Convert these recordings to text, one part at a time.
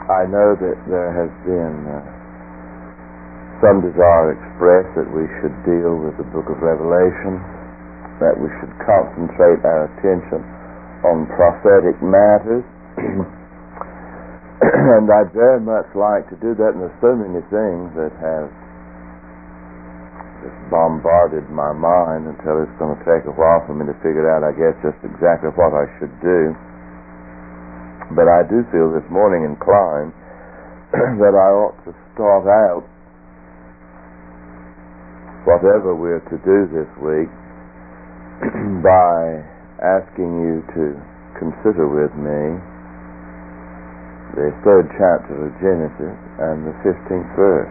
I know that there has been some desire expressed that we should deal with the book of Revelation, that we should concentrate our attention on prophetic matters. And I'd very much like to do that, and there's so many things that have just bombarded my mind until it's going to take a while for me to figure out, I guess, just exactly what I should do. But I do feel this morning inclined that I ought to start out whatever we're to do this week by asking you to consider with me the 3rd chapter of Genesis and the 15th verse.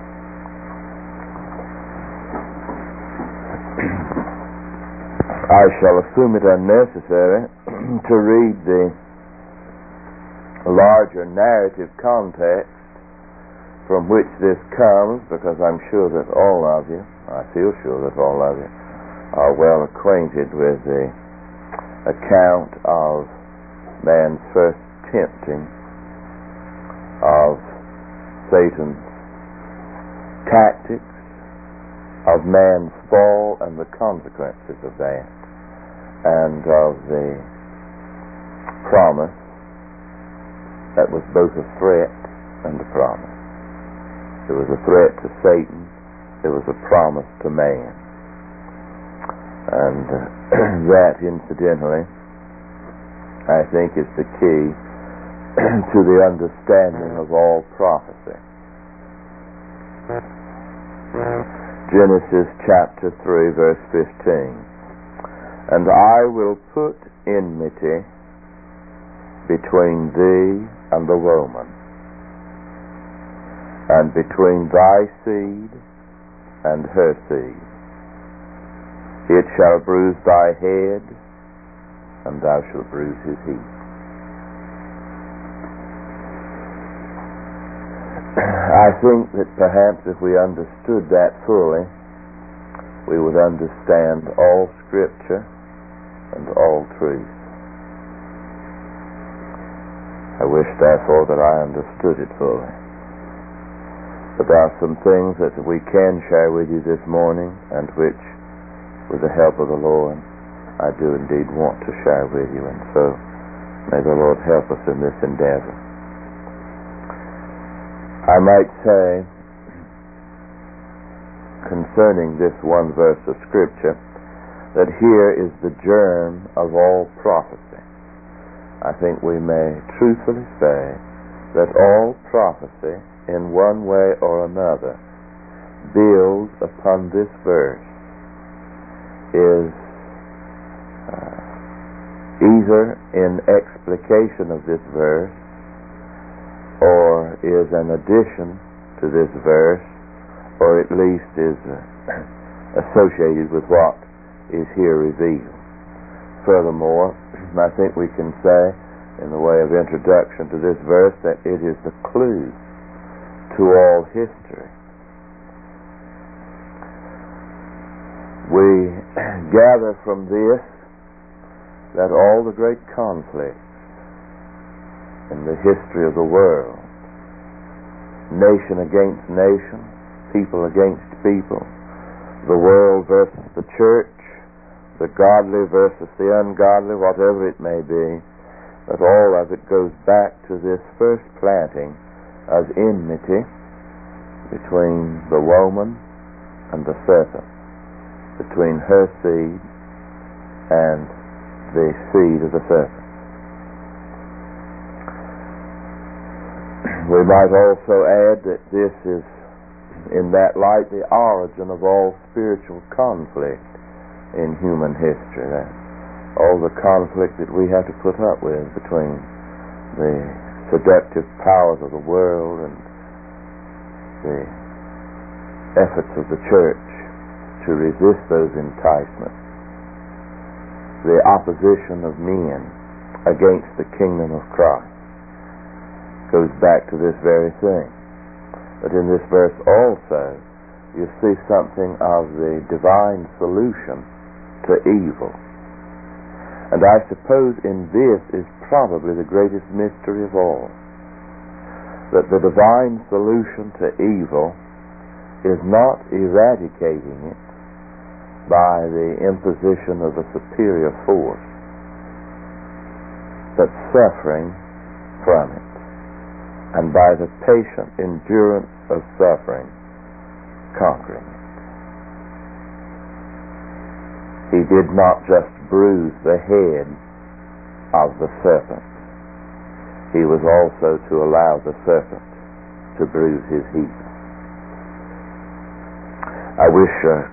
I shall assume it unnecessary to read the larger narrative context from which this comes, because I'm sure that all of you, I feel sure that all of you, are well acquainted with the account of man's first tempting of Satan's tactics, of man's fall and the consequences of that, and of the promise that was both a threat and a promise. It was a threat to Satan, it was a promise to man. And that, incidentally, I think is the key to the understanding of all prophecy. Genesis chapter 3, verse 15. And I will put enmity between thee and the woman, and between thy seed and her seed. It shall bruise thy head, and thou shalt bruise his heel. I think that perhaps if we understood that fully, we would understand all Scripture and all truth. I wish, therefore, that I understood it fully. But there are some things that we can share with you this morning, and which, with the help of the Lord, I do indeed want to share with you. And so, may the Lord help us in this endeavor. I might say, concerning this one verse of Scripture, that here is the germ of all prophecy. I think we may truthfully say that all prophecy, in one way or another, builds upon this verse, is either in explication of this verse, or is an addition to this verse, or at least is associated with what is here revealed. Furthermore, I think we can say, in the way of introduction to this verse, that it is the clue to all history. We gather from this that all the great conflicts in the history of the world, nation against nation, people against people, the world versus the church, the godly versus the ungodly, whatever it may be, that all of it goes back to this first planting of enmity between the woman and the serpent, between her seed and the seed of the serpent. We might also add that this is, in that light, the origin of all spiritual conflict in human history. That all the conflict that we have to put up with between the seductive powers of the world and the efforts of the church to resist those enticements, the opposition of men against the kingdom of Christ, goes back to this very thing. But in this verse also, you see something of the divine solution to evil. And I suppose in this is probably the greatest mystery of all. that the divine solution to evil is not eradicating it by the imposition of a superior force, but suffering from it, and by the patient endurance of suffering, conquering it. He did not just bruise the head of the serpent. He was also to allow the serpent to bruise his heel. I wish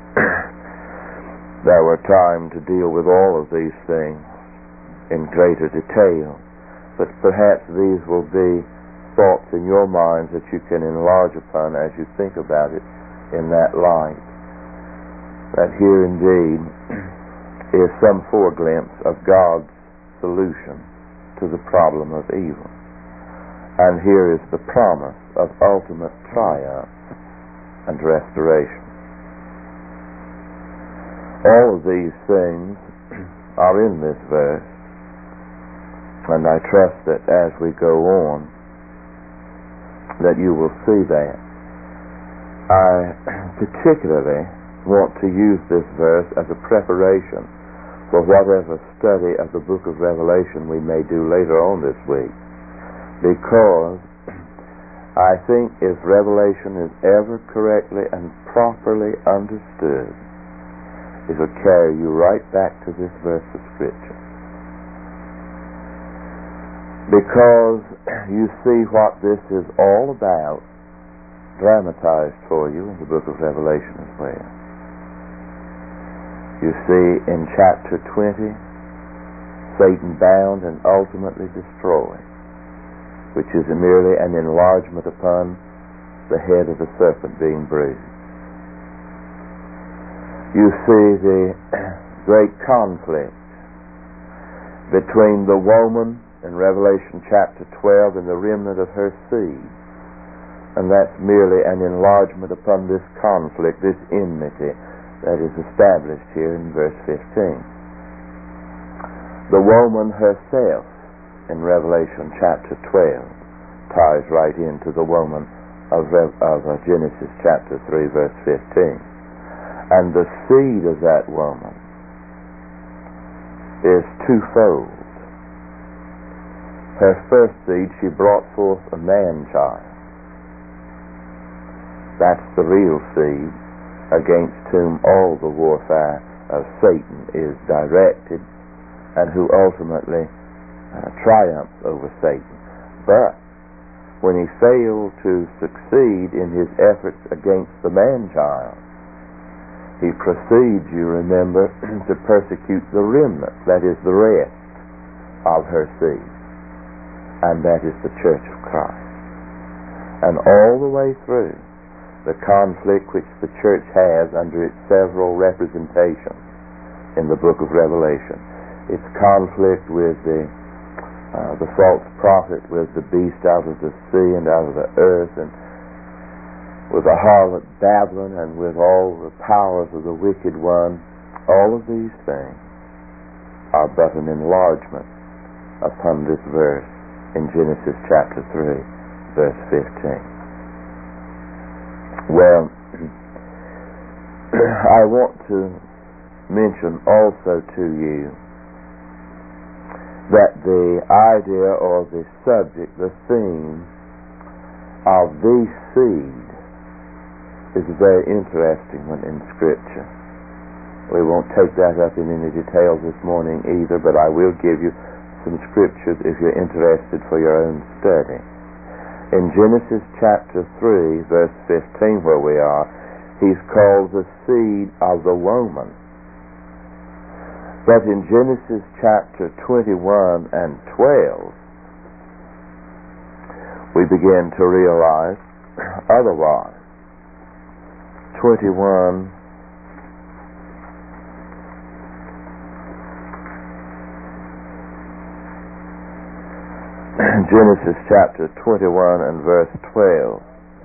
there were time to deal with all of these things in greater detail, but perhaps these will be thoughts in your minds that you can enlarge upon as you think about it in that light. That here indeed is some foreglimpse of God's solution to the problem of evil. And here is the promise of ultimate triumph and restoration. All of these things are in this verse, and I trust that as we go on that you will see that. I particularly want to use this verse as a preparation for whatever study of the book of Revelation we may do later on this week, because I think if Revelation is ever correctly and properly understood, it will carry you right back to this verse of Scripture. Because you see what this is all about dramatized for you in the book of Revelation as well. You see in chapter 20, Satan bound and ultimately destroyed, which is merely an enlargement upon the head of the serpent being bruised. You see the great conflict between the woman in Revelation chapter 12 and the remnant of her seed, and that's merely an enlargement upon this conflict, this enmity that is established here in verse 15. The woman herself in Revelation chapter 12 ties right into the woman of Genesis chapter 3 verse 15. And the seed of that woman is twofold. Her first seed, she brought forth a man-child. That's the real seed against whom all the warfare of Satan is directed, and who ultimately triumphs over Satan. But when he failed to succeed in his efforts against the man-child, he proceeds, you remember, to persecute the remnant, that is the rest of her seed, and that is the Church of Christ. And all the way through the conflict which the church has under its several representations in the book of Revelation, its conflict with the false prophet, with the beast out of the sea and out of the earth, and with the harlot Babylon, and with all the powers of the wicked one, all of these things are but an enlargement upon this verse in Genesis chapter 3 verse 15. Well, I want to mention also to you that the idea or the subject, the theme of the seed is a very interesting one in Scripture. We won't take that up in any details this morning either, but I will give you some scriptures if you're interested for your own study. In Genesis chapter 3 verse 15 where we are, he's called the seed of the woman. But in Genesis chapter 21 and 12 we begin to realize otherwise. 21 Genesis chapter 21 and verse 12.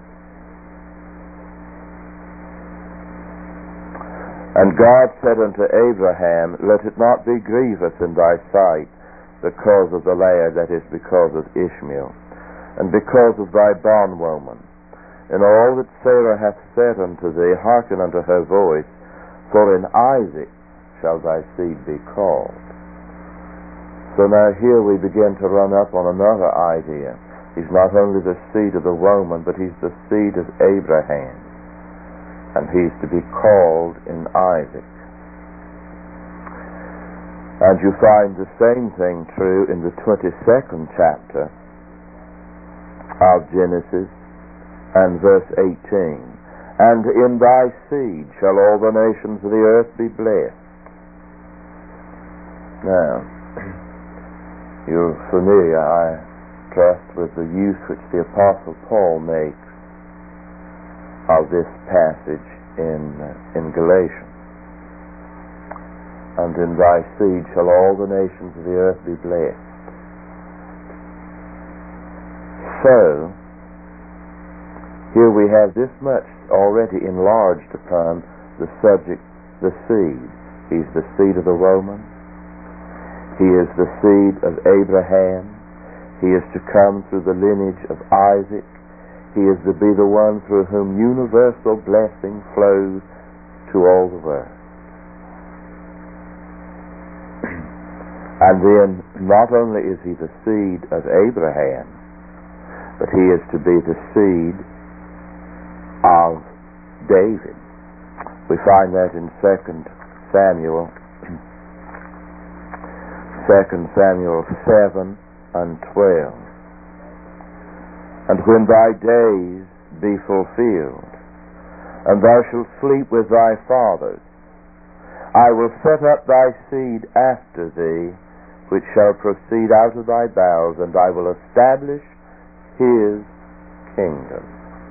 And God said unto Abraham, let it not be grievous in thy sight because of the lad, that is, because of Ishmael. and because of thy bondwoman. In all that Sarah hath said unto thee, hearken unto her voice, for in Isaac shall thy seed be called. So now here we begin to run up on another idea. He's not only the seed of the woman, but he's the seed of Abraham. And he's to be called in Isaac. And you find the same thing true in the 22nd chapter of Genesis and verse 18. And in thy seed shall all the nations of the earth be blessed. Now, you're familiar, I trust, with the use which the Apostle Paul makes of this passage in Galatians. And in thy seed shall all the nations of the earth be blessed. So, here we have this much already enlarged upon the subject, the seed. He's the seed of the woman. He is the seed of Abraham. He is to come through the lineage of Isaac. He is to be the one through whom universal blessing flows to all the world. And then, not only is he the seed of Abraham, but he is to be the seed of David. We find that in 2 Samuel 7 and 12. And when thy days be fulfilled, and thou shalt sleep with thy fathers, I will set up thy seed after thee, which shall proceed out of thy bowels, and I will establish his kingdom.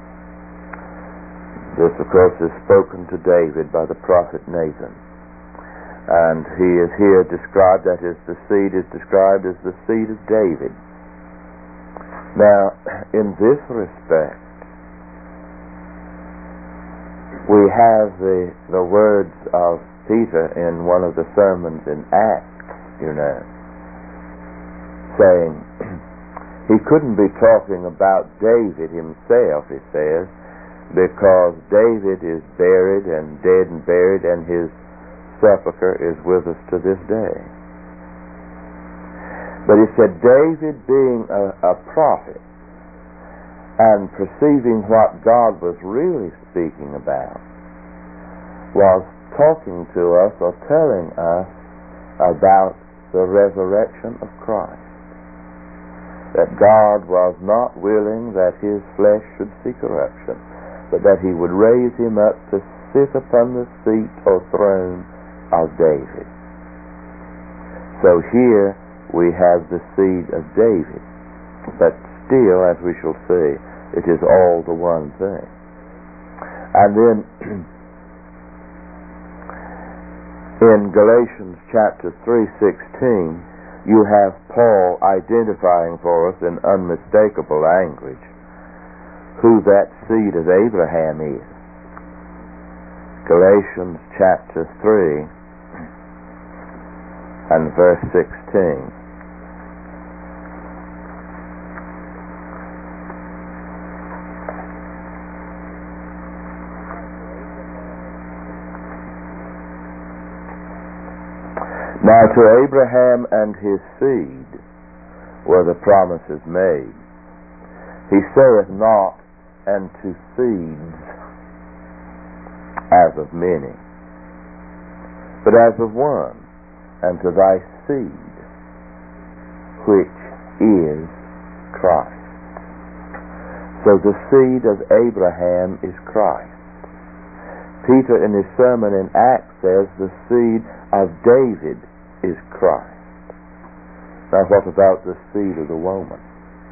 This, of course, is spoken to David by the prophet Nathan. And he is here described, that is, the seed is described as the seed of David. Now, in this respect, we have the words of Peter in one of the sermons in Acts, saying, he couldn't be talking about David himself, he says, because David is buried and dead and buried, and his sepulcher is with us to this day. But he said, David being a prophet and perceiving what God was really speaking about, was talking to us or telling us about the resurrection of Christ. That God was not willing that his flesh should see corruption, but that he would raise him up to sit upon the seat or throne of David. So here we have the seed of David, but still, as we shall see, it is all the one thing. And then in Galatians chapter 3:16, you have Paul identifying for us in unmistakable language who that seed of Abraham is. Galatians chapter 3 and verse 16. Now to Abraham and his seed were the promises made. He saith not, and to seeds as of many, but as of one, and to thy seed, which is Christ. So the seed of Abraham is Christ. Peter in his sermon in Acts says the seed of David is Christ. Now what about the seed of the woman?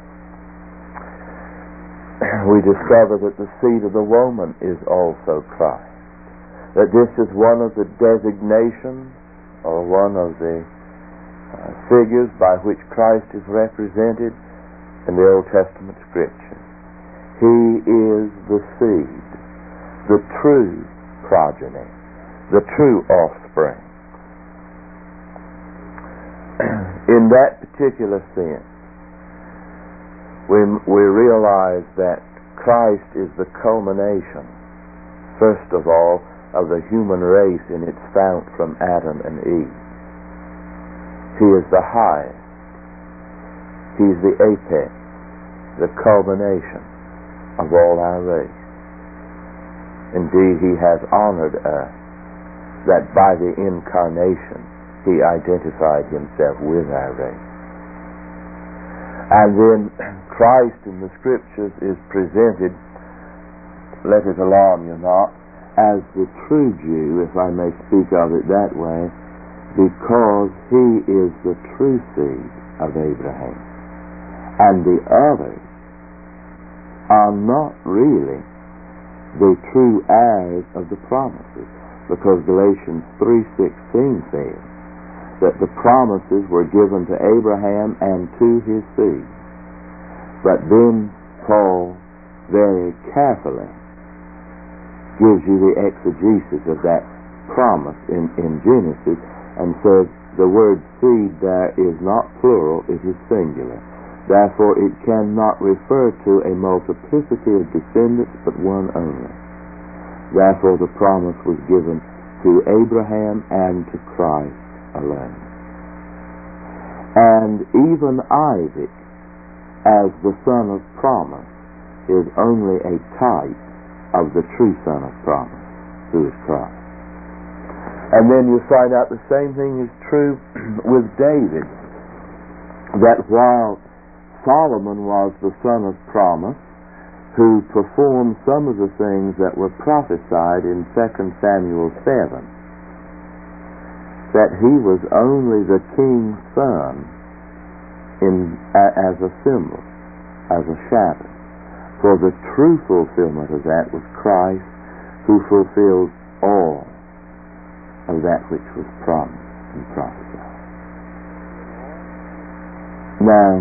We discover that the seed of the woman is also Christ. That this is one of the designations or one of the figures by which Christ is represented in the Old Testament Scripture. He is the seed, the true progeny, the true offspring. In that particular sense, we realize that Christ is the culmination, first of all, of the human race in its fount from Adam and Eve. He is the highest. He's the apex, the culmination of all our race. Indeed, He has honored us that by the incarnation He identified Himself with our race. And then Christ in the Scriptures is presented, let it alarm you not, as the true Jew, if I may speak of it that way, because He is the true seed of Abraham. And the others are not really the true heirs of the promises, because Galatians 3:16 says that the promises were given to Abraham and to his seed. But then Paul very carefully gives you the exegesis of that promise in Genesis and says the word seed there is not plural, it is singular. Therefore it cannot refer to a multiplicity of descendants but one only. Therefore the promise was given to Abraham and to Christ alone. And even Isaac, as the son of promise, is only a type of the true son of promise, who is Christ. And then you find out the same thing is true with David, that while Solomon was the son of promise, who performed some of the things that were prophesied in 2 Samuel 7, that he was only the king's son as a symbol, as a shadow. For the true fulfillment of that was Christ, who fulfilled all of that which was promised and prophesied. Now,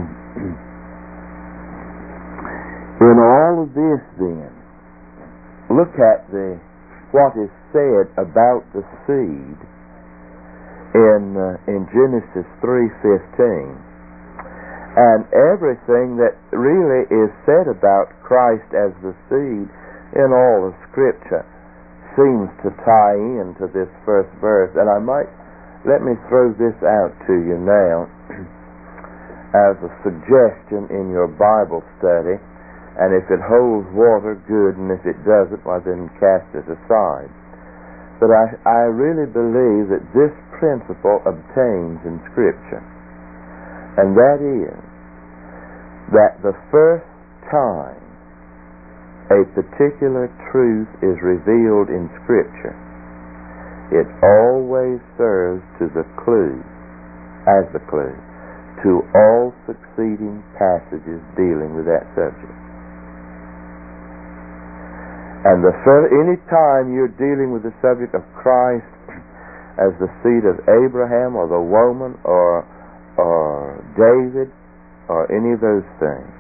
in all of this then, look at what is said about the seed in Genesis 3:15, and everything that really is said about Christ as the seed in all of Scripture seems to tie into this first verse. And let me throw this out to you now as a suggestion in your Bible study, and if it holds water, good, and if it doesn't, well then cast it aside. But I really believe that this principle obtains in Scripture, and that is that the first time a particular truth is revealed in Scripture, it always serves as the clue to all succeeding passages dealing with that subject. And any time you're dealing with the subject of Christ as the seed of Abraham or the woman or David or any of those things,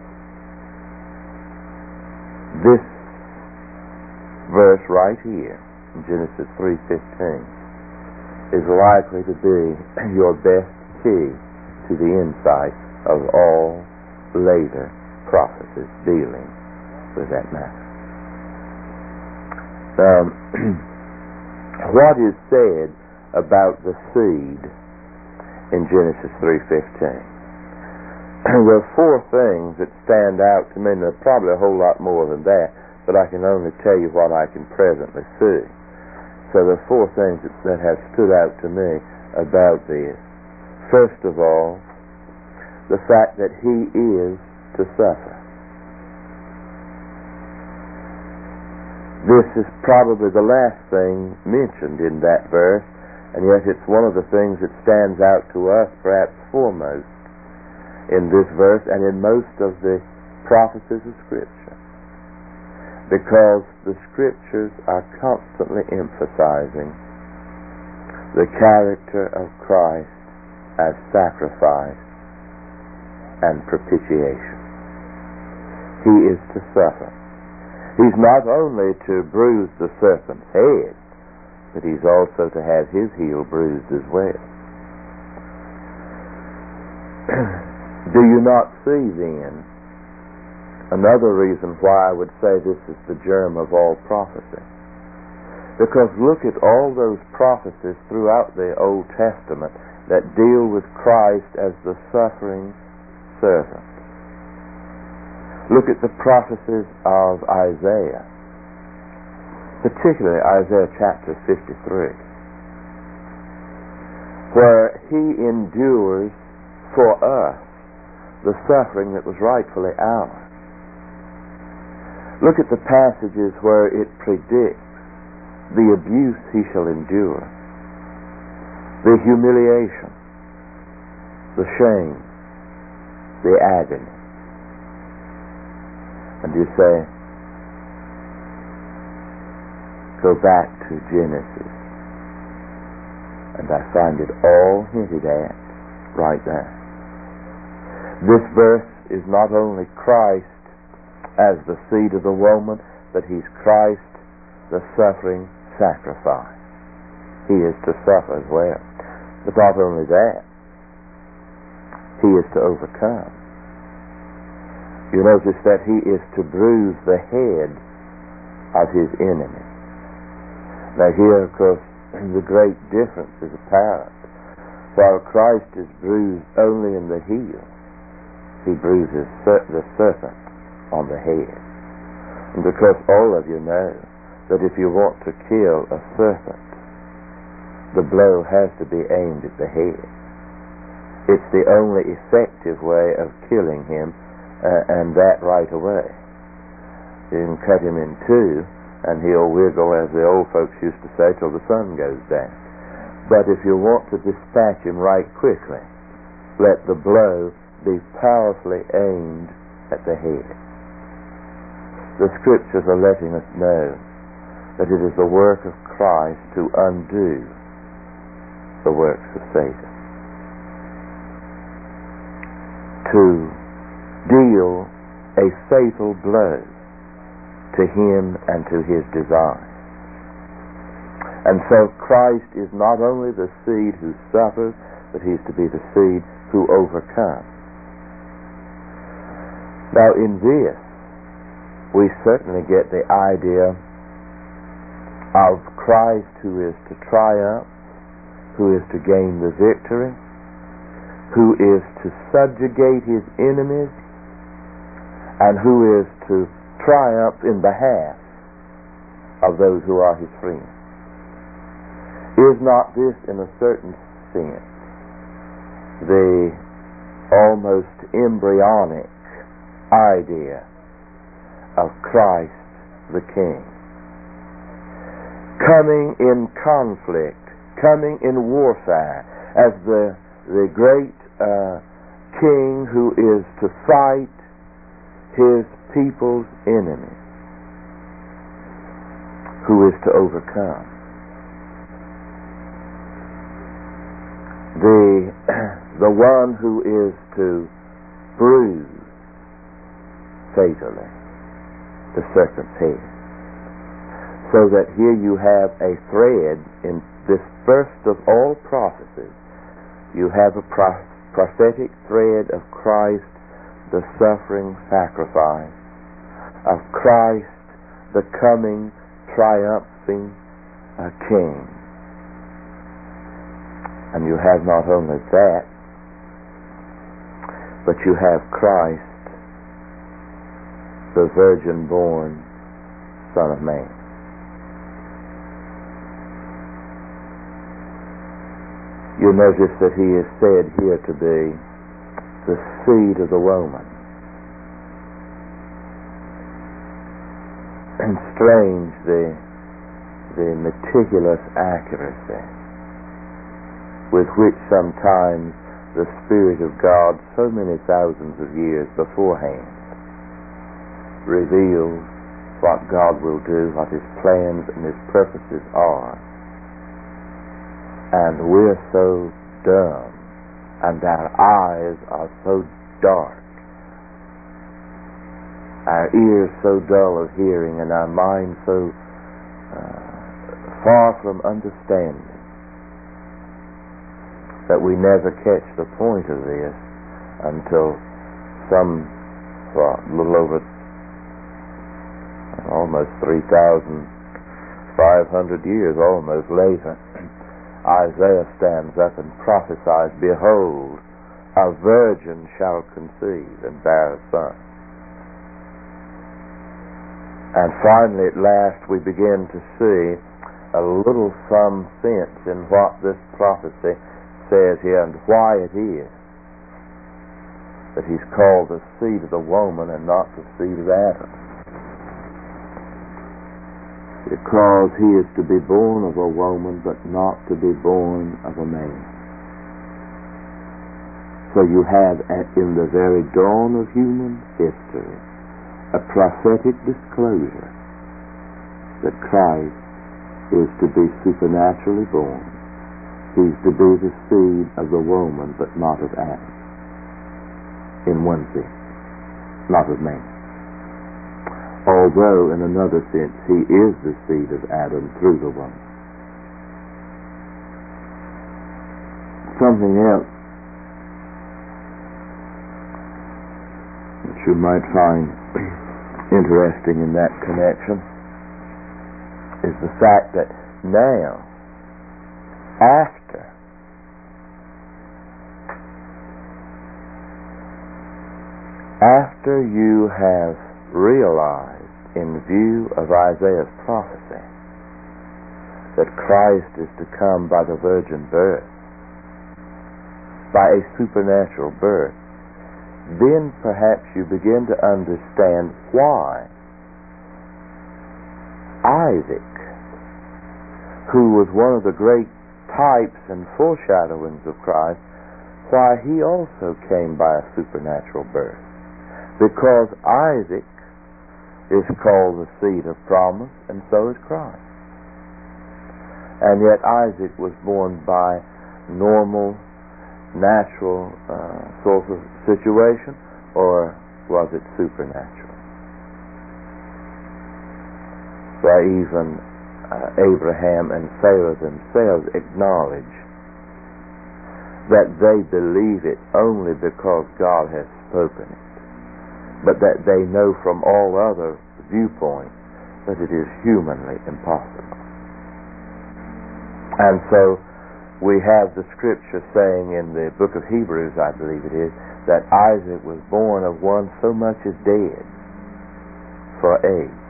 this verse right here in Genesis 3:15 is likely to be your best key to the insight of all later prophecies dealing with that matter. What is said about the seed in Genesis 3:15? There are four things that stand out to me, and there's probably a whole lot more than that, but I can only tell you what I can presently see. So there are four things that have stood out to me about this. First of all, the fact that he is to suffer. This is probably the last thing mentioned in that verse, and yet it's one of the things that stands out to us perhaps foremost in this verse and in most of the prophecies of Scripture, because the Scriptures are constantly emphasizing the character of Christ as sacrifice and propitiation. He is to suffer. He's not only to bruise the serpent's head, but he's also to have his heel bruised as well. Do you not see then another reason why I would say this is the germ of all prophecy. Because look at all those prophecies throughout the Old Testament that deal with Christ as the suffering servant. Look at the prophecies of Isaiah, particularly Isaiah chapter 53, where he endures for us the suffering that was rightfully ours. Look at the passages where it predicts the abuse he shall endure, the humiliation, the shame, the agony. And you say, go back to Genesis, and I find it all hinted at right there. This verse is not only Christ as the seed of the woman, but he's Christ, the suffering sacrifice. He is to suffer as well. But not only that, he is to overcome. You notice that he is to bruise the head of his enemy. Now here, of course, the great difference is apparent. While Christ is bruised only in the heel, he bruises the serpent on the head. And because all of you know that if you want to kill a serpent, the blow has to be aimed at the head. It's the only effective way of killing him, and that right away. You can cut him in two, and he'll wiggle, as the old folks used to say, till the sun goes down. But if you want to dispatch him right quickly, let the blow be powerfully aimed at the head. The Scriptures are letting us know that it is the work of Christ to undo the works of Satan, to deal a fatal blow to him and to his design. And so Christ is not only the seed who suffers, but he's to be the seed who overcomes. Now in this, we certainly get the idea of Christ who is to triumph, who is to gain the victory, who is to subjugate his enemies, and who is to triumph in behalf of those who are his friends. Is not this, in a certain sense, the almost embryonic idea of Christ the King? Coming in conflict, coming in warfare, as the great king who is to fight his people's enemies, who is to overcome. The one who is to bruise fatally the serpent's head. So that here you have a thread in this first of all prophecies. You have a prophetic thread of Christ, the suffering sacrifice, of Christ, the coming, triumphing King. And you have not only that, but you have Christ, the virgin-born Son of Man. You notice that he is said here to be the seed of the woman. And strange the meticulous accuracy with which sometimes the Spirit of God, so many thousands of years beforehand, reveals what God will do, what his plans and his purposes are. And we're so dumb, and our eyes are so dark, our ears so dull of hearing, and our minds so far from understanding, that we never catch the point of this until a little over almost 3,500 years almost later, Isaiah stands up and prophesies, "Behold, a virgin shall conceive and bear a son." And finally, at last, we begin to see a little some sense in what this prophecy says here and why it is that he's called the seed of the woman and not the seed of Adam. Because he is to be born of a woman but not to be born of a man. So you have in the very dawn of human history a prophetic disclosure that Christ is to be supernaturally born. He's to be the seed of the woman but not of Adam. In one sense, not of man. Although in another sense he is the seed of Adam through the woman. Something else that you might find interesting in that connection is the fact that now, after you have realized in view of Isaiah's prophecy that Christ is to come by the virgin birth, by a supernatural birth, then perhaps you begin to understand why Isaac, who was one of the great types and foreshadowings of Christ, why he also came by a supernatural birth. Because Isaac is called the seed of promise, and so is Christ. And yet Isaac was born by normal, natural sort of situation, or was it supernatural? Why even Abraham and Sarah themselves acknowledge that they believe it only because God has spoken it, but that they know from all other viewpoints that it is humanly impossible. And so we have the scripture saying in the book of Hebrews, I believe it is, that Isaac was born of one so much as dead for age.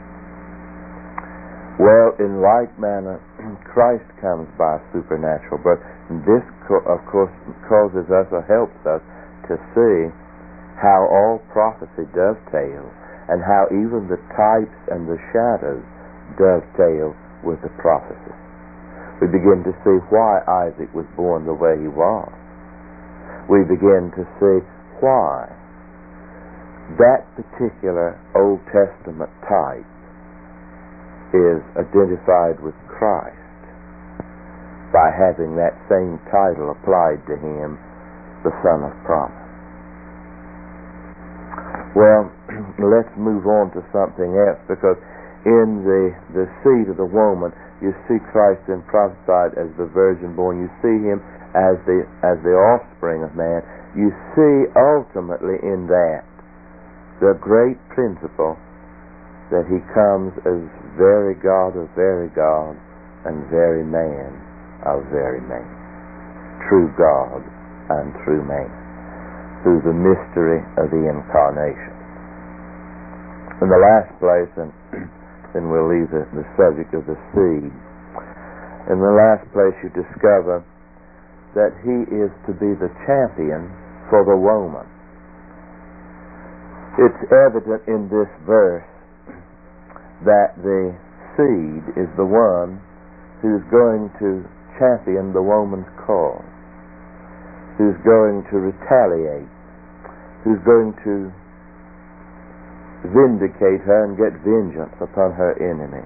Well, in like manner, Christ comes by a supernatural birth. And this, of course, causes us or helps us to see how all prophecy dovetails, and how even the types and the shadows dovetail with the prophecy. We begin to see why Isaac was born the way he was. We begin to see why that particular Old Testament type is identified with Christ by having that same title applied to him, the Son of Promise. Well, let's move on to something else, because in the seed of the woman, you see Christ then prophesied as the virgin born. You see him as the offspring of man. You see ultimately in that the great principle that he comes as very God of very God and very man of very man, true God and true man, through the mystery of the incarnation. In the last place, and then we'll leave the subject of the seed. In the last place, you discover that he is to be the champion for the woman. It's evident in this verse that the seed is the one who's going to champion the woman's cause, who's going to retaliate, who's going to vindicate her and get vengeance upon her enemy.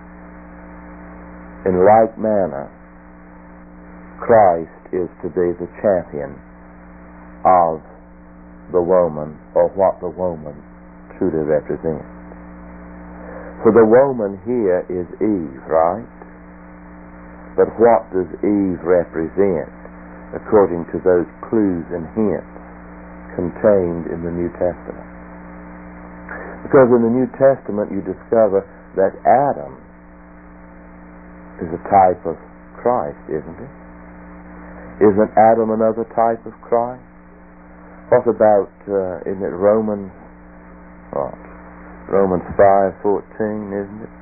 In like manner, Christ is to be the champion of the woman, or what the woman truly represents. For the woman here is Eve, right? But what does Eve represent according to those clues and hints contained in the New Testament? Because in the New Testament you discover that Adam is a type of Christ, isn't it? Isn't Adam another type of Christ? What about, isn't it Romans 5:14, isn't it?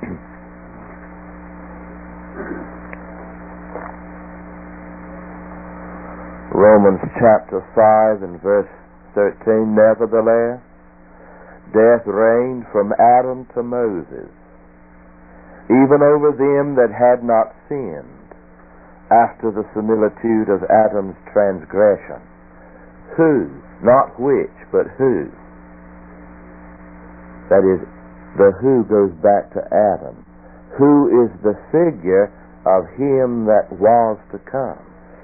Romans chapter 5 and verse 13, nevertheless, death reigned from Adam to Moses, even over them that had not sinned, after the similitude of Adam's transgression. Who, not which, but who. That is, the who goes back to Adam. Who is the figure of him that was to come.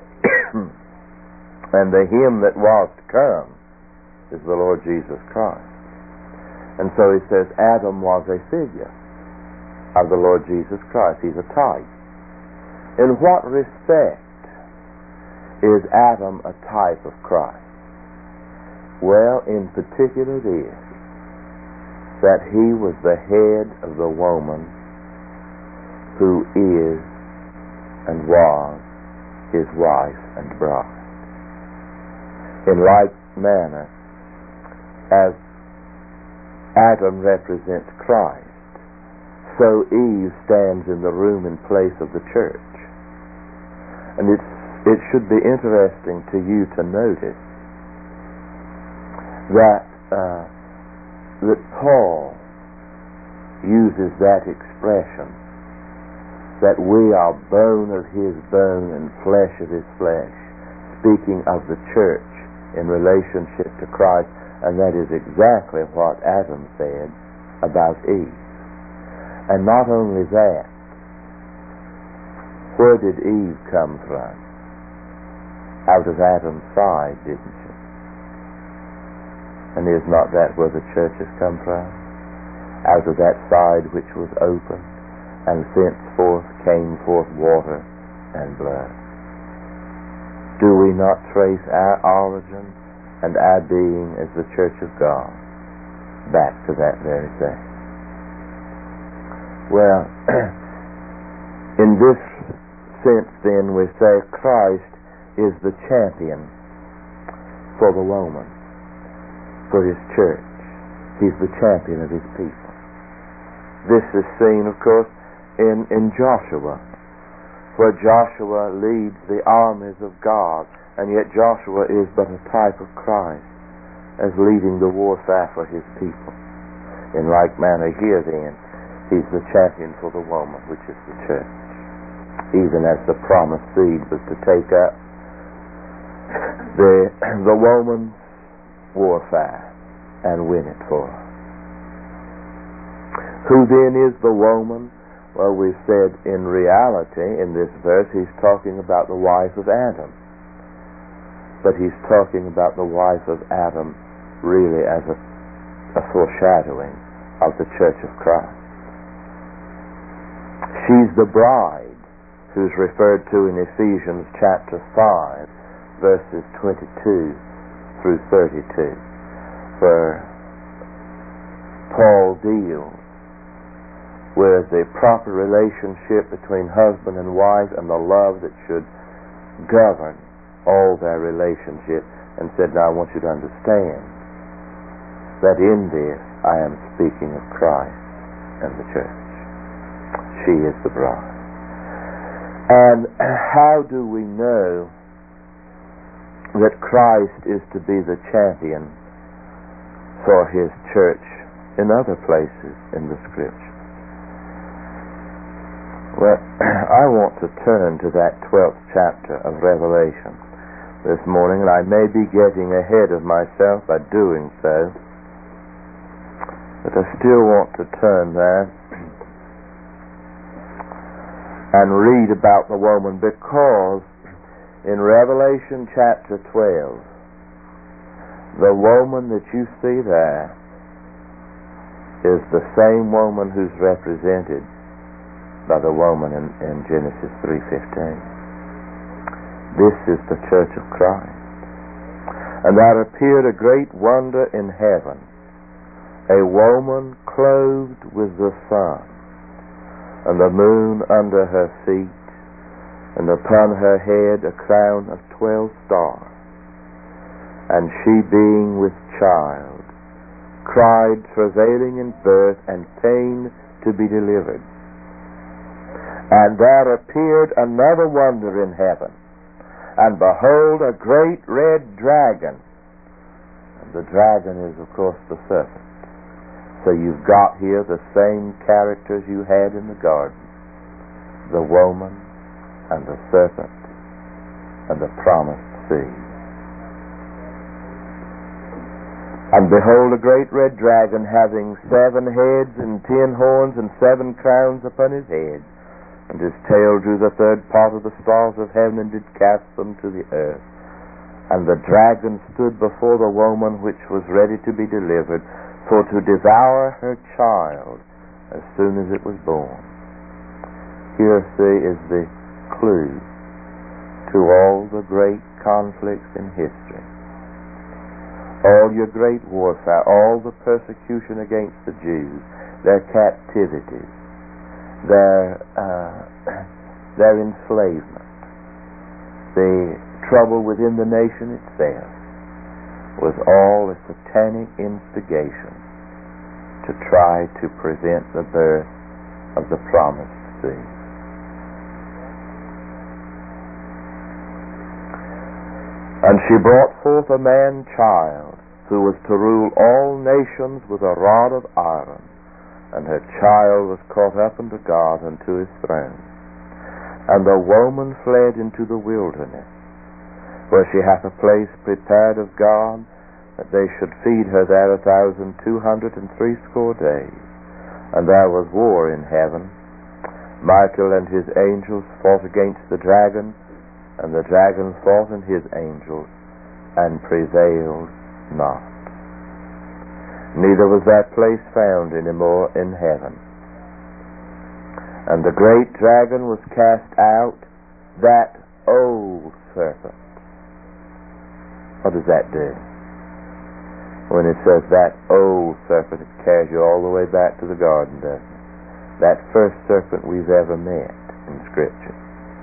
And the him that was to come is the Lord Jesus Christ. And so he says Adam was a figure of the Lord Jesus Christ. He's a type. In what respect is Adam a type of Christ? Well, in particular this, that he was the head of the woman who is and was his wife and bride. In like manner, as Adam represents Christ, so Eve stands in the room and place of the church. And it should be interesting to you to notice that Paul uses that expression, that we are bone of his bone and flesh of his flesh, speaking of the church in relationship to Christ, and that is exactly what Adam said about Eve. And not only that, where did Eve come from? Out of Adam's side, didn't she? And is not that where the church has come from? Out of that side which was open, and thenceforth came forth water and blood. Do we not trace our origin and our being as the church of God back to that very thing? Well, in this sense then we say Christ is the champion for the woman, for his church. He's the champion of his people. This is seen, of course, in Joshua, where Joshua leads the armies of God, and yet Joshua is but a type of Christ as leading the warfare for his people. In like manner here then, he's the champion for the woman, which is the church, even as the promised seed was to take up the woman's warfare and win it for her. Who then is the woman? Well, we've said in reality, in this verse, he's talking about the wife of Adam. But he's talking about the wife of Adam really as a foreshadowing of the church of Christ. She's the bride who's referred to in Ephesians chapter 5, verses 22 through 32, where Paul deals with the proper relationship between husband and wife and the love that should govern all their relationship, and said, now I want you to understand that in this I am speaking of Christ and the church. She is the bride. And how do we know that Christ is to be the champion for his church in other places in the Scripture? Well, I want to turn to that 12th chapter of Revelation this morning, and I may be getting ahead of myself by doing so, but I still want to turn there and read about the woman, because in Revelation chapter 12, the woman that you see there is the same woman who's represented by the woman in Genesis 3:15. This is the church of Christ. And there appeared a great wonder in heaven, a woman clothed with the sun, and the moon under her feet, and upon her head a crown of 12 stars. And she, being with child, cried, travailing in birth, and pain to be delivered. And there appeared another wonder in heaven, and behold, a great red dragon. And the dragon is, of course, the serpent. So you've got here the same characters you had in the garden: the woman and the serpent and the promised seed. And behold, a great red dragon, having 7 heads and 10 horns and 7 crowns upon his head, and his tail drew the 3rd part of the stars of heaven, and did cast them to the earth. And the dragon stood before the woman which was ready to be delivered, for to devour her child as soon as it was born. Here, see, is the clue to all the great conflicts in history. All your great warfare, all the persecution against the Jews, their captivities, their enslavement, the trouble within the nation itself, was all a satanic instigation to try to prevent the birth of the promised seed. And she brought forth a man-child, who was to rule all nations with a rod of iron, and her child was caught up unto God, unto his throne. And the woman fled into the wilderness, where she hath a place prepared of God, that they should feed her there 1,260 days. And there was war in heaven. Michael and his angels fought against the dragon, and the dragon fought and his angels, and prevailed not. Neither was that place found any more in heaven. And the great dragon was cast out, that old serpent. What does that do? When it says that old serpent, it carries you all the way back to the garden, doesn't it? That first serpent we've ever met in Scripture.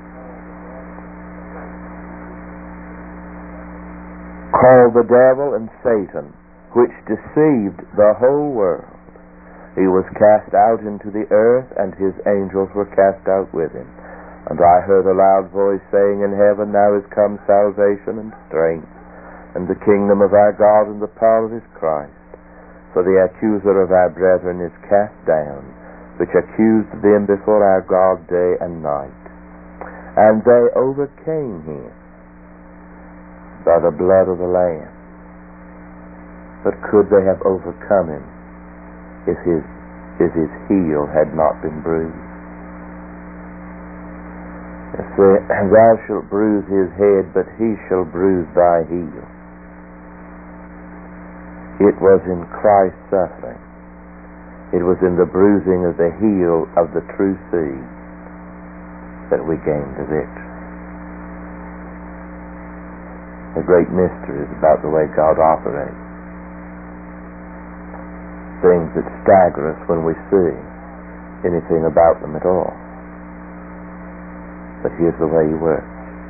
Called the devil and Satan, which deceived the whole world. He was cast out into the earth, and his angels were cast out with him. And I heard a loud voice saying in heaven, Now is come salvation and strength, and the kingdom of our God, and the power of his Christ. For the accuser of our brethren is cast down, which accused them before our God day and night. And they overcame him by the blood of the Lamb. But could they have overcome him if his heel had not been bruised? It said, Thou shalt bruise his head, but he shall bruise thy heel. It was in Christ's suffering, it was in the bruising of the heel of the true seed, that we gained the victory. The great mystery is about the way God operates. Things that stagger us when we see anything about them at all. But here's the way he works.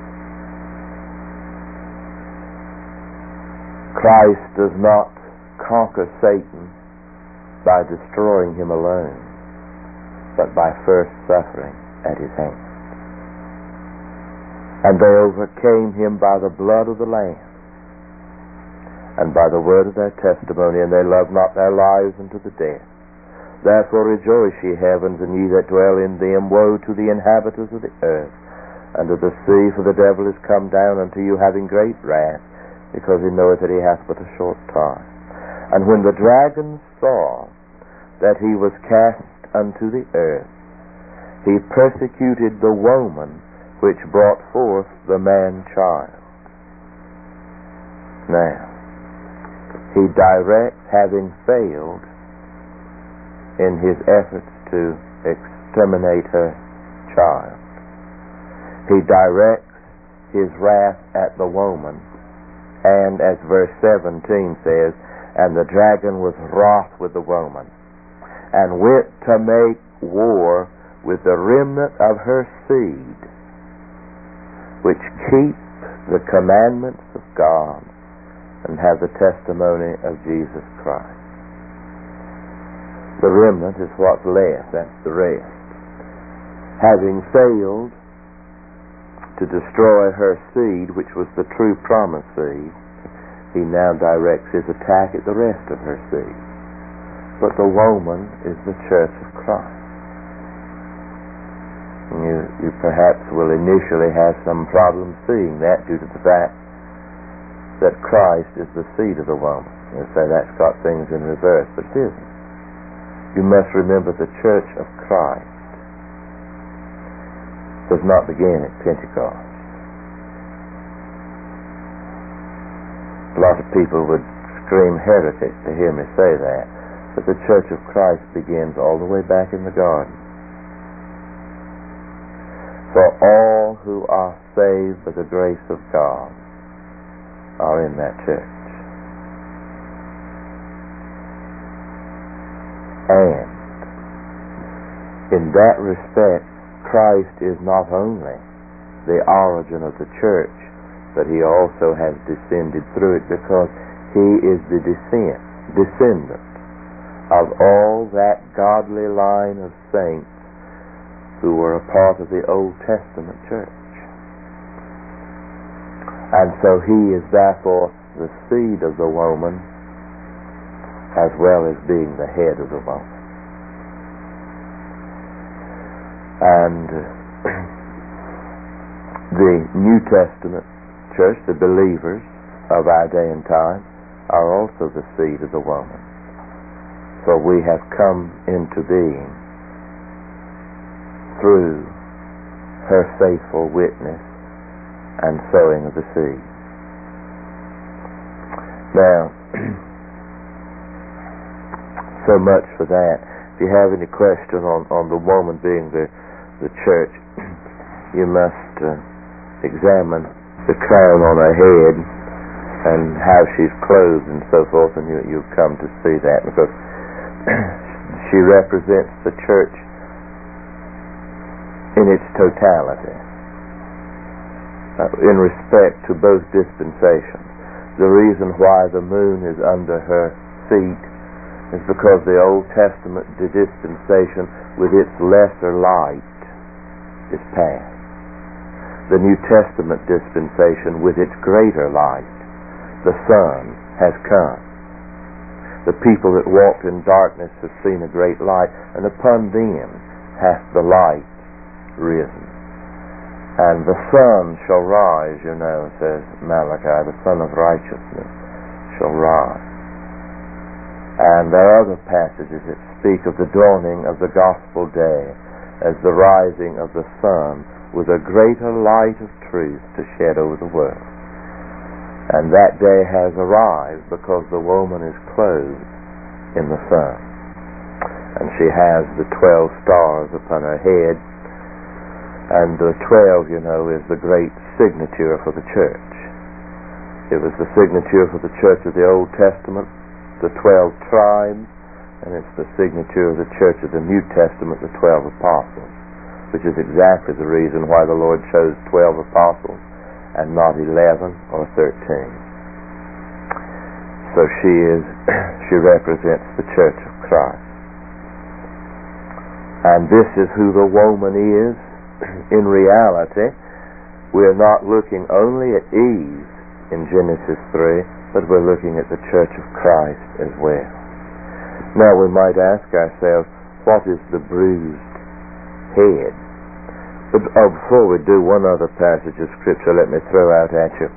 Christ does not conquer Satan by destroying him alone, but by first suffering at his hands. And they overcame him by the blood of the Lamb, and by the word of their testimony, and they loved not their lives unto the death. Therefore rejoice, ye heavens, and ye that dwell in them. Woe to the inhabitants of the earth, and of the sea, for the devil is come down unto you, having great wrath, because he knoweth that he hath but a short time. And when the dragon saw that he was cast unto the earth, he persecuted the woman which brought forth the man-child. Now, he directs, having failed in his efforts to exterminate her child, he directs his wrath at the woman, and as verse 17 says, And the dragon was wroth with the woman, and went to make war with the remnant of her seed, which keep the commandments of God and have the testimony of Jesus Christ. The remnant is what's left, that's the rest. Having failed to destroy her seed, which was the true promised seed, he now directs his attack at the rest of her seed. But the woman is the church of Christ. And you perhaps will initially have some problem seeing that due to the fact that Christ is the seed of the woman. You say that's got things in reverse, but it isn't. You must remember the church of Christ does not begin at Pentecost. A lot of people would scream heretic to hear me say that, but the church of Christ begins all the way back in the garden. For all who are saved by the grace of God are in that church. And in that respect, Christ is not only the origin of the church, but he also has descended through it, because he is the descendant of all that godly line of saints who were a part of the Old Testament church. And so he is therefore the seed of the woman, as well as being the head of the woman. And the New Testament church, the believers of our day and time, are also the seed of the woman. For we have come into being through her faithful witness and sowing of the seed. Now, so much for that. If you have any question on the woman being the church, you must examine the crown on her head and how she's clothed and so forth, and you'll come to see that, because she represents the church in its totality, in respect to both dispensations. The reason why the moon is under her feet is because the Old Testament dispensation with its lesser light is past. The New Testament dispensation with its greater light, the sun, has come. The people that walked in darkness have seen a great light, and upon them hath the light risen. And the sun shall rise, says Malachi, the sun of righteousness shall rise. And there are other passages that speak of the dawning of the gospel day as the rising of the sun with a greater light of truth to shed over the world. And that day has arrived because the woman is clothed in the sun. And she has the 12 stars upon her head. And the 12, is the great signature for the church. It was the signature for the church of the Old Testament, the 12 tribes, and it's the signature of the church of the New Testament, the 12 apostles, which is exactly the reason why the Lord chose 12 apostles and not 11 or 13. So she represents the church of Christ. And this is who the woman is. In reality, we're not looking only at Eve in Genesis 3, but we're looking at the church of Christ as well. Now we might ask ourselves, what is the bruised head? But before we do, one other passage of Scripture let me throw out at you.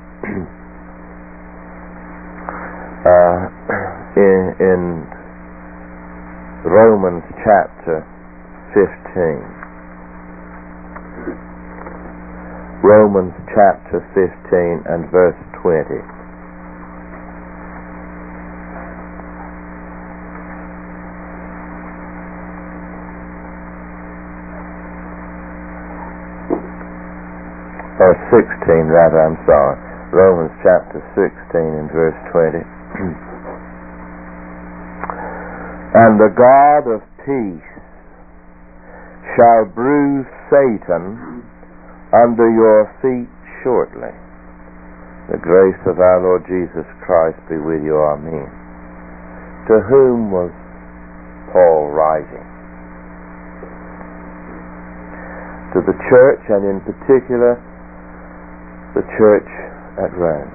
In Romans chapter 15. Romans chapter 15 and verse 20. Or 16 rather, I'm sorry. Romans chapter 16 and verse 20. And the God of peace shall bruise Satan under your feet shortly. The grace of our Lord Jesus Christ be with you. Amen. To whom was Paul writing? To the church, and in particular the church at Rome.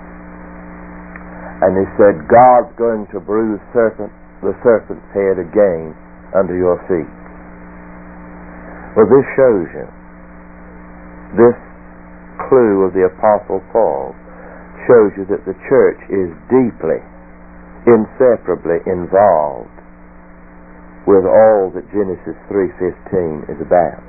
And he said, God's going to bruise the serpent's head again under your feet. Well, this shows you, this clue of the Apostle Paul shows you that the church is deeply, inseparably involved with all that Genesis 3:15 is about.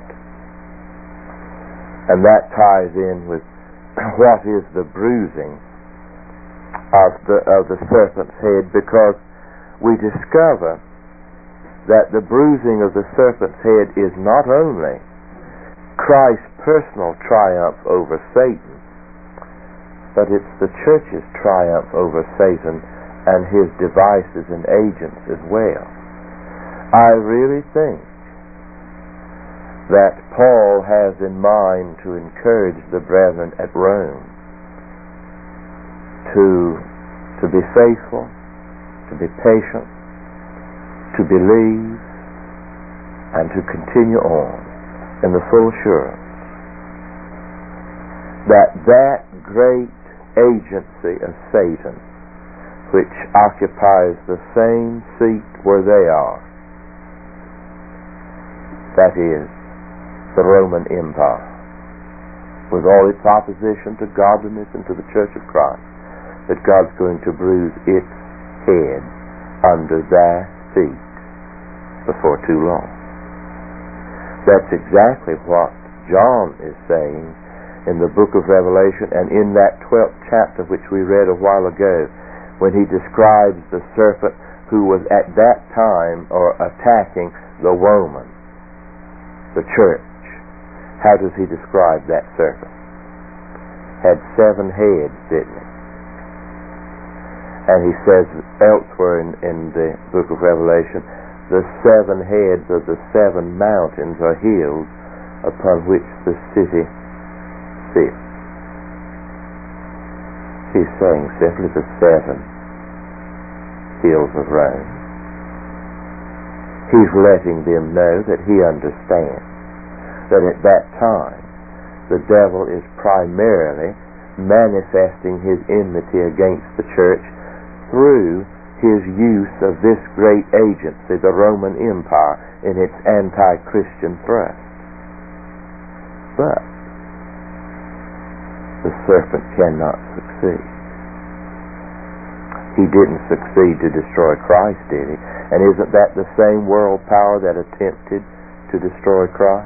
And that ties in with what is the bruising of the serpent's head, because we discover that the bruising of the serpent's head is not only Christ's personal triumph over Satan, but it's the church's triumph over Satan and his devices and agents as well. I really think that Paul has in mind to encourage the brethren at Rome to be faithful, to be patient, to believe, and to continue on in the full assurance that great agency of Satan, which occupies the same seat where they are, that is, the Roman Empire, with all its opposition to godliness and to the Church of Christ, that God's going to bruise its head under their feet before too long. That's exactly what John is saying in the book of Revelation, and in that 12th chapter which we read a while ago, when he describes the serpent who was at that time attacking the woman, the church. How does he describe that serpent? Had 7 heads, didn't he? And he says elsewhere in the book of Revelation, the 7 heads of the 7 mountains or hills upon which the city sits. He's saying simply the 7 hills of Rome. He's letting them know that he understands that at that time the devil is primarily manifesting his enmity against the church through his use of this great agency, the Roman Empire, in its anti-Christian thrust. But the serpent cannot succeed. He didn't succeed to destroy Christ, did he? And isn't that the same world power that attempted to destroy Christ?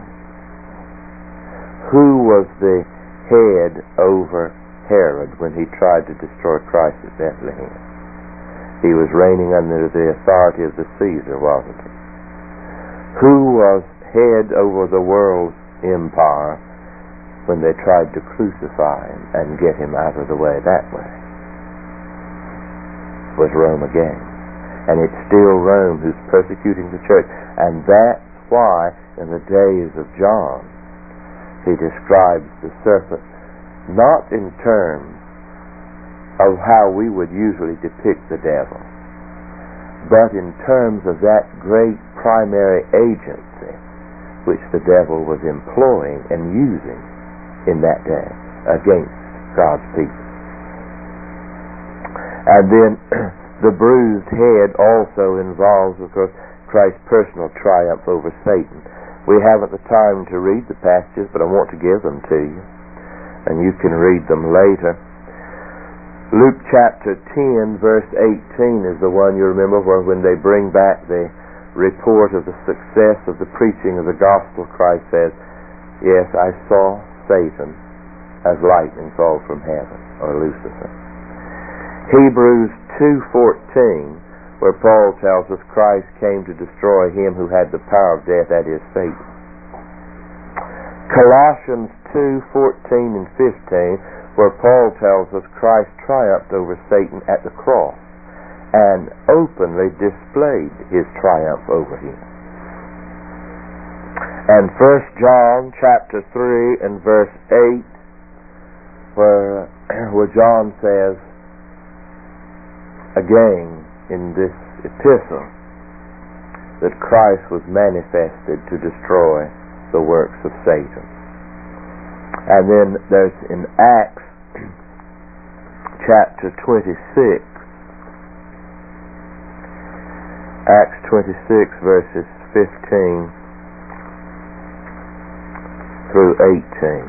Who was the head over Herod when he tried to destroy Christ at Bethlehem? He was reigning under the authority of the Caesar, wasn't he? Who was head over the world's empire when they tried to crucify him and get him out of the way that way? Was Rome again. And it's still Rome who's persecuting the church. And that's why in the days of John he describes the serpent not in terms of how we would usually depict the devil, but in terms of that great primary agency which the devil was employing and using in that day against God's people. And then the bruised head also involves, of course, Christ's personal triumph over Satan. We haven't the time to read the passages, but I want to give them to you, and you can read them later. Luke chapter 10, verse 18 is the one you remember, where when they bring back the report of the success of the preaching of the gospel, Christ says, "Yes, I saw Satan as lightning fall from heaven," or Lucifer. Hebrews 2:14, where Paul tells us Christ came to destroy him who had the power of death, that is, Satan. Colossians 2:14 and 15, where Paul tells us Christ triumphed over Satan at the cross, and openly displayed his triumph over him. And 1 John chapter 3 and verse 8, where John says again in this epistle that Christ was manifested to destroy the works of Satan. And then there's in Acts chapter 26, Acts 26 verses 15 through 18.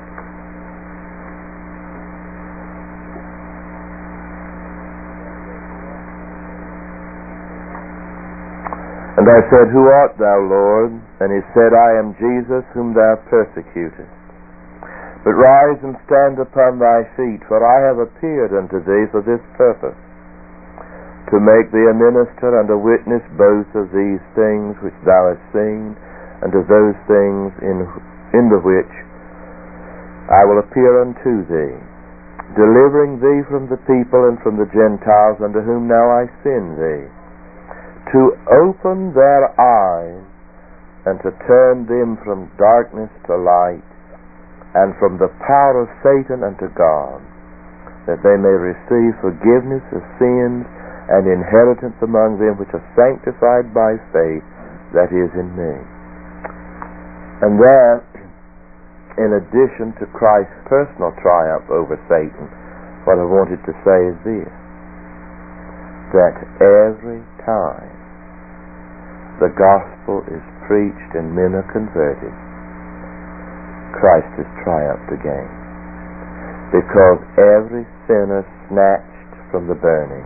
And I said, Who art thou, Lord? And he said, I am Jesus whom thou persecutest. But rise and stand upon thy feet, for I have appeared unto thee for this purpose, to make thee a minister and a witness both of these things which thou hast seen, and of those things in the which I will appear unto thee, delivering thee from the people and from the Gentiles, unto whom now I send thee, to open their eyes, and to turn them from darkness to light, and from the power of Satan unto God, that they may receive forgiveness of sins and inheritance among them which are sanctified by faith that is in me. And there, in addition to Christ's personal triumph over Satan, what I wanted to say is this, that every time the gospel is preached and men are converted, Christ has triumphed again. Because every sinner snatched from the burning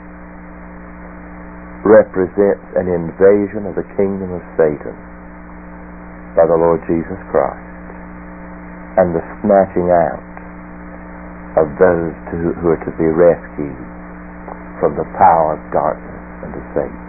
represents an invasion of the kingdom of Satan by the Lord Jesus Christ, and the snatching out of those who are to be rescued from the power of darkness and of Satan.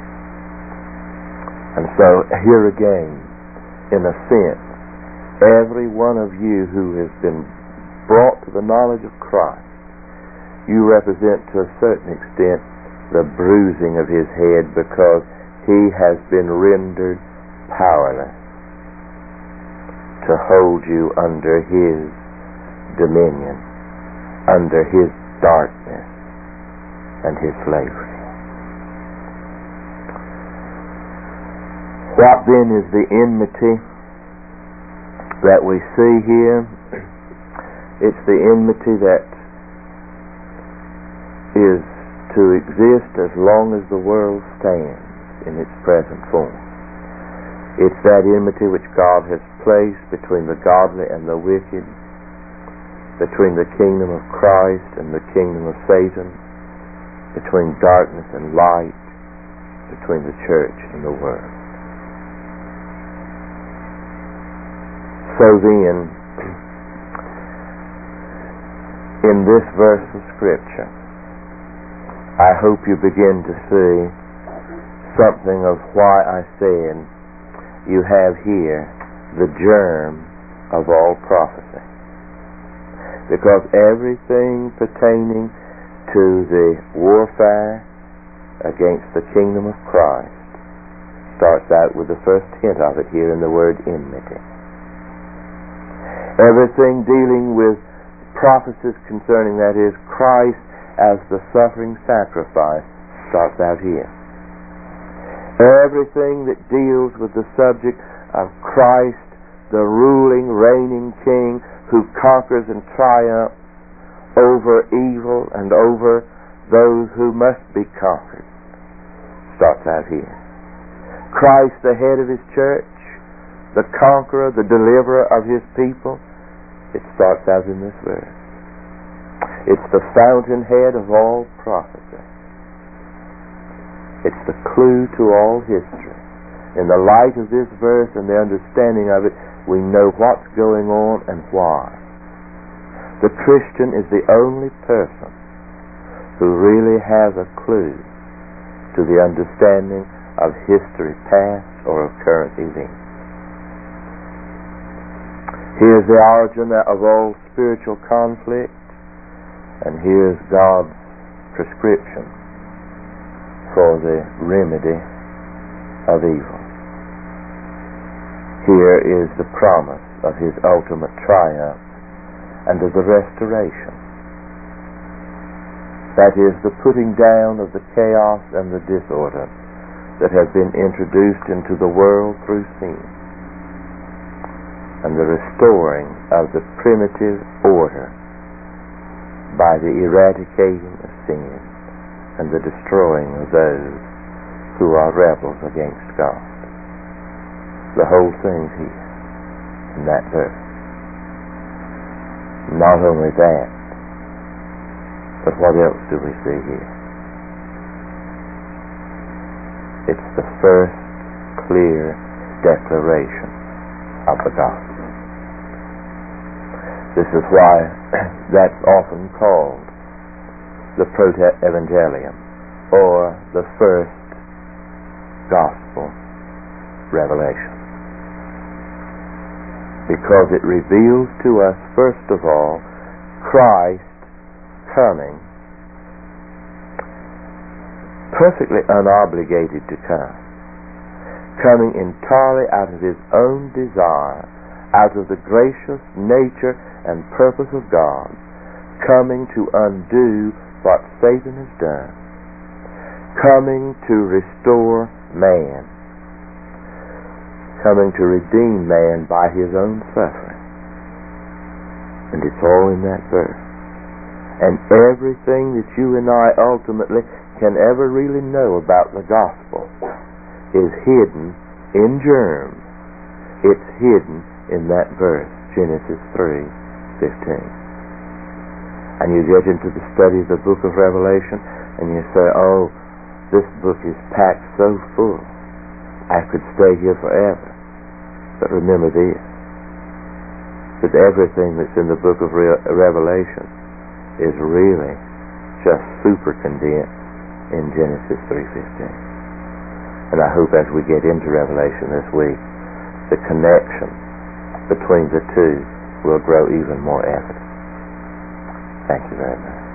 And so here again, in a sense, every one of you who has been brought to the knowledge of Christ, you represent to a certain extent the bruising of his head, because he has been rendered powerless to hold you under his dominion, under his darkness and his slavery. What then is the enmity that we see here? It's the enmity that is to exist as long as the world stands in its present form. It's that enmity which God has placed between the godly and the wicked, between the kingdom of Christ and the kingdom of Satan, between darkness and light, between the church and the world. So then, in this verse of Scripture, I hope you begin to see something of why I said you have here the germ of all prophecy. Because everything pertaining to the warfare against the kingdom of Christ starts out with the first hint of it here in the word enmity. Everything dealing with prophecies concerning, that is, Christ as the suffering sacrifice, starts out here. Everything that deals with the subject of Christ, the ruling, reigning King who conquers and triumphs over evil and over those who must be conquered, starts out here. Christ, the head of his church, the conqueror, the deliverer of his people, it starts out in this verse. It's the fountainhead of all prophecy. It's the clue to all history. In the light of this verse and the understanding of it, we know what's going on and why. The Christian is the only person who really has a clue to the understanding of history past or of current events. Here's the origin of all spiritual conflict, and here's God's prescription for the remedy of evil. Here is the promise of his ultimate triumph and of the restoration. That is the putting down of the chaos and the disorder that have been introduced into the world through sin, and the restoring of the primitive order by the eradicating of sin and the destroying of those who are rebels against God. The whole thing's here in that verse. Not only that, but what else do we see here? It's the first clear declaration of the gospel. This is why that's often called the proto-evangelium, or the first gospel revelation, because it reveals to us, first of all, Christ coming, perfectly unobligated to come, coming entirely out of his own desire, out of the gracious nature and purpose of God, coming to undo what Satan has done, coming to restore man, coming to redeem man by his own suffering. And it's all in that verse. And everything that you and I ultimately can ever really know about the gospel is hidden in germs. It's hidden in that verse, Genesis 3:15. And you get into the study of the book of Revelation and you say, oh, this book is packed so full, I could stay here forever. But remember this, that everything that's in the book of Revelation is really just super condensed in Genesis 3:15. And I hope as we get into Revelation this week, the connection between the two will grow even more evident. Thank you very much.